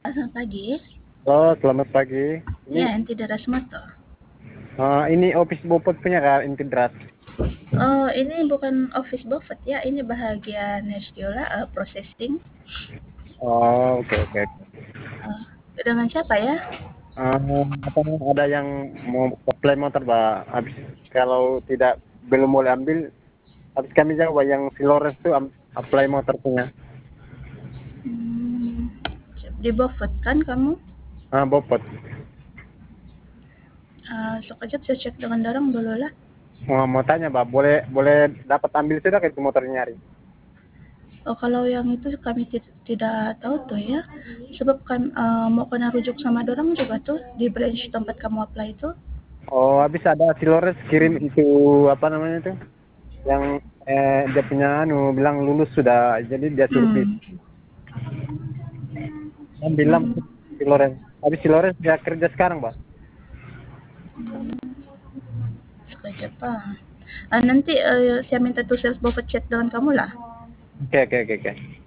Selamat pagi. Oh, selamat pagi. Ya, Ini Enti Darasmato. ini office Bopot punya Kak, Intidrat. Oh, ini bukan office Buffett ya, ini bahagian Nestiola processing. Oh, oke oke. Uh, dengan siapa ya? Apa namanya, ada yang mau apply motor, Pak. Habis kalau tidak belum boleh ambil, habis kami jawab yang si Lawrence tuh apply motor punya. Hmm, di Buffett kan kamu? Bopot. Sekejap saya cek dengan dorong dulu lah. Mau tanya, Pak, boleh boleh dapat ambil sudah itu motor nyari? Oh, kalau yang itu kami tidak tahu tuh ya. Sebab kan mau kena rujuk sama dorong juga tuh di branch tempat kamu apply itu. Oh, habis ada si Lawrence kirim itu apa namanya tuh? Yang dia punya bilang lulus sudah, jadi dia suruh Hmm. bilang Hmm. si Loren. Habis si Loren dia kerja sekarang, Pak. Sekejap ah. Nanti saya minta tuh sales Buffett chat dengan kamu lah. Oke, oke, oke, oke.